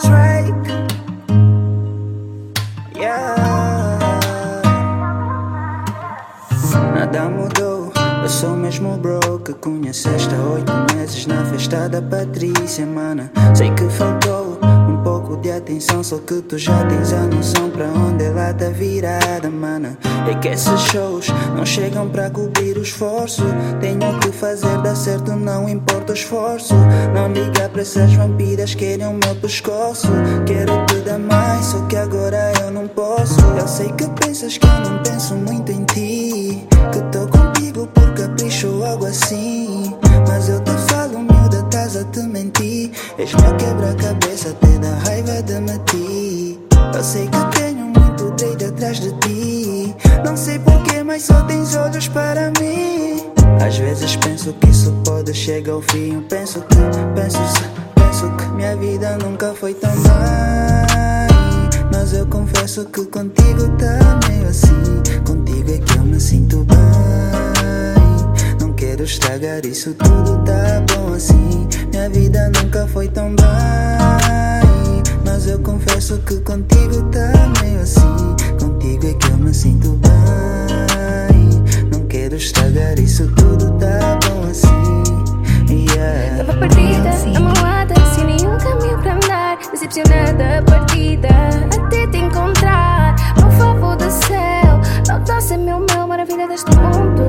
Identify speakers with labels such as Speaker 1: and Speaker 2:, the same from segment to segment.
Speaker 1: Drake. Yeah. Nada mudou, eu sou mesmo bro que conheceste há 8 meses na festa da Patrícia, mana. Sei que faltou um pouco de atenção, só que tu já tens a noção pra onde ela tá virada, mana. É que esses shows não chegam pra cobrir o esforço. Tenho que fazer dar certo, não importa o esforço. Não liga pra essas vampiras, querem o meu pescoço. Quero te dar mais, só que agora eu não posso. Eu sei que pensas que eu não penso muito em ti, que tô contigo por capricho ou algo assim. Mas eu te falo, miúda, estás a te mentir. És meu quebra-cabeça, te dá raiva de mentir. Eu sei que tenho muito Drake atrás de ti. Não sei porquê, mas só tens olhos para mim. Às vezes penso que isso pode chegar ao fim. Penso que minha vida nunca foi tão bem. Mas eu confesso que contigo tá meio assim. Contigo é que eu me sinto bem. Não quero estragar isso tudo, tá bom assim. Minha vida nunca foi tão bem. Mas eu confesso que contigo tá meio assim. Contigo é que eu me sinto bem. Não quero estragar isso tudo, tá bom assim. Yeah.
Speaker 2: Tava perdida, amalada, sem nenhum caminho pra andar. Decepcionada, partida, até te encontrar. Por favor do céu, não tá sem meu maravilha deste mundo.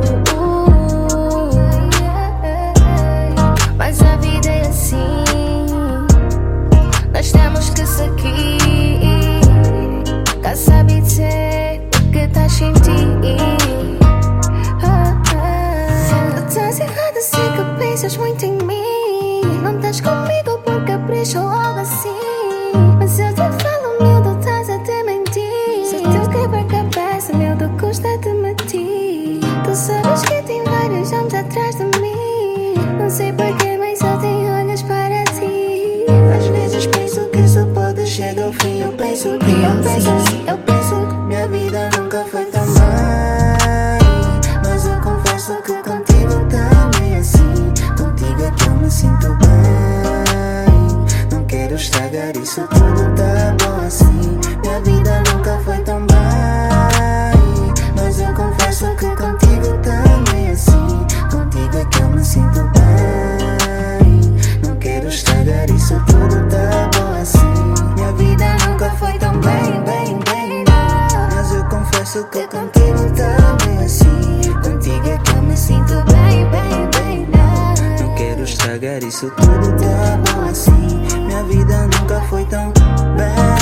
Speaker 2: Mas a vida é assim, nós temos que seguir. Cá sabe dizer o que estás sem ti. Tu estás errada, sei que pensas muito em mim. Não estás comigo por capricho ou algo assim. Mas eu te falo, miúdo, estás a te mentir. Sou teu quebra-cabeça, miúdo, custa de mentir. Tu sabes que tem vários homens atrás de mim. Não sei porquê, mas só tenho olhos para ti.
Speaker 1: Às vezes penso que isso pode chegar ao fim. Eu penso que minha vida nunca foi tão bem. Mas eu confesso que contigo tá meio assim. Contigo é que eu me sinto bem. Não quero estragar isso tudo, tá bom assim. Minha vida nunca foi tão bem. Mas eu confesso que contigo tá meio assim. Contigo é que eu me sinto bem. Não quero estragar isso tudo, tá bom assim. Minha vida nunca foi tão bem, não. Mas eu confesso que contigo tá meio assim. Contigo é que eu me sinto bem, não. Não quero estragar isso tudo, tá bom assim. Minha vida nunca foi tão bem.